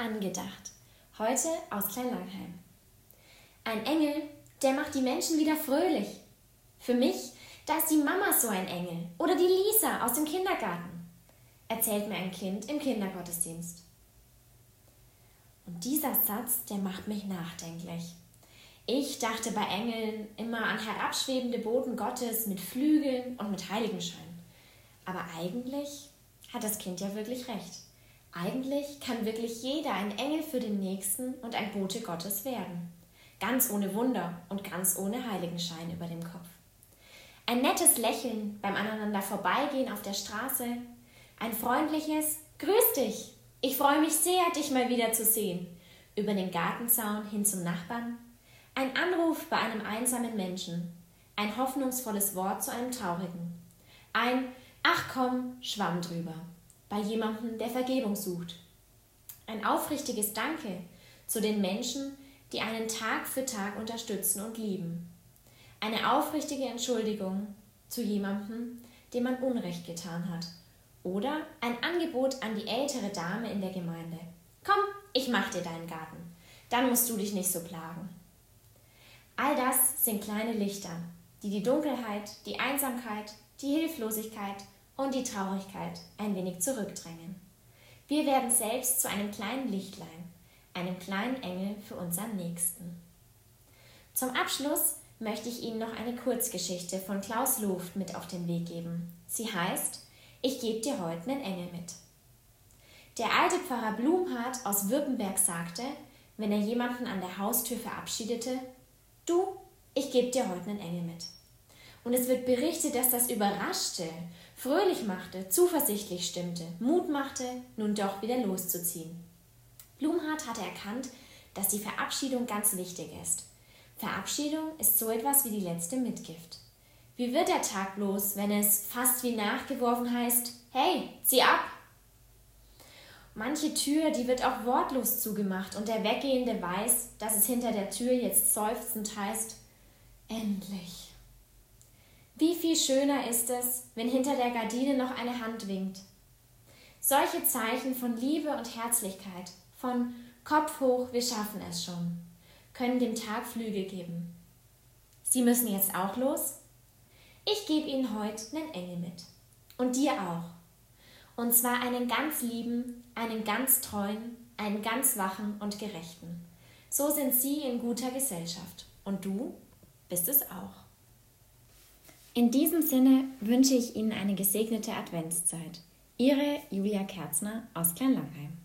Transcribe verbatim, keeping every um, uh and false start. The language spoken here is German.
Angedacht. Heute aus Kleinlangheim. Ein Engel, der macht die Menschen wieder fröhlich. Für mich, da ist die Mama so ein Engel. Oder die Lisa aus dem Kindergarten, erzählt mir ein Kind im Kindergottesdienst. Und dieser Satz, der macht mich nachdenklich. Ich dachte bei Engeln immer an herabschwebende Boten Gottes mit Flügeln und mit Heiligenschein. Aber eigentlich hat das Kind ja wirklich recht. Eigentlich kann wirklich jeder ein Engel für den Nächsten und ein Bote Gottes werden. Ganz ohne Wunder und ganz ohne Heiligenschein über dem Kopf. Ein nettes Lächeln beim aneinander vorbeigehen auf der Straße. Ein freundliches Grüß dich, ich freue mich sehr, dich mal wieder zu sehen. Über den Gartenzaun hin zum Nachbarn. Ein Anruf bei einem einsamen Menschen. Ein hoffnungsvolles Wort zu einem Traurigen. Ein Ach komm, Schwamm drüber. Bei jemandem, der Vergebung sucht. Ein aufrichtiges Danke zu den Menschen, die einen Tag für Tag unterstützen und lieben. Eine aufrichtige Entschuldigung zu jemandem, dem man Unrecht getan hat. Oder ein Angebot an die ältere Dame in der Gemeinde. Komm, ich mach dir deinen Garten. Dann musst du dich nicht so plagen. All das sind kleine Lichter, die die Dunkelheit, die Einsamkeit, die Hilflosigkeit und die Traurigkeit ein wenig zurückdrängen. Wir werden selbst zu einem kleinen Lichtlein, einem kleinen Engel für unseren Nächsten. Zum Abschluss möchte ich Ihnen noch eine Kurzgeschichte von Klaus Luft mit auf den Weg geben. Sie heißt Ich gebe dir heute einen Engel mit. Der alte Pfarrer Blumhardt aus Württemberg sagte, wenn er jemanden an der Haustür verabschiedete, du, ich gebe dir heute einen Engel mit. Und es wird berichtet, dass das überraschte, fröhlich machte, zuversichtlich stimmte, Mut machte, nun doch wieder loszuziehen. Blumhardt hatte erkannt, dass die Verabschiedung ganz wichtig ist. Verabschiedung ist so etwas wie die letzte Mitgift. Wie wird der Tag bloß, wenn es fast wie nachgeworfen heißt, hey, zieh ab! Manche Tür, die wird auch wortlos zugemacht und der Weggehende weiß, dass es hinter der Tür jetzt seufzend heißt, endlich. Wie viel schöner ist es, wenn hinter der Gardine noch eine Hand winkt. Solche Zeichen von Liebe und Herzlichkeit, von Kopf hoch, wir schaffen es schon, können dem Tag Flügel geben. Sie müssen jetzt auch los? Ich gebe Ihnen heute einen Engel mit. Und dir auch. Und zwar einen ganz lieben, einen ganz treuen, einen ganz wachen und gerechten. So sind Sie in guter Gesellschaft. Und du bist es auch. In diesem Sinne wünsche ich Ihnen eine gesegnete Adventszeit. Ihre Julia Kerzner aus Kleinlangheim.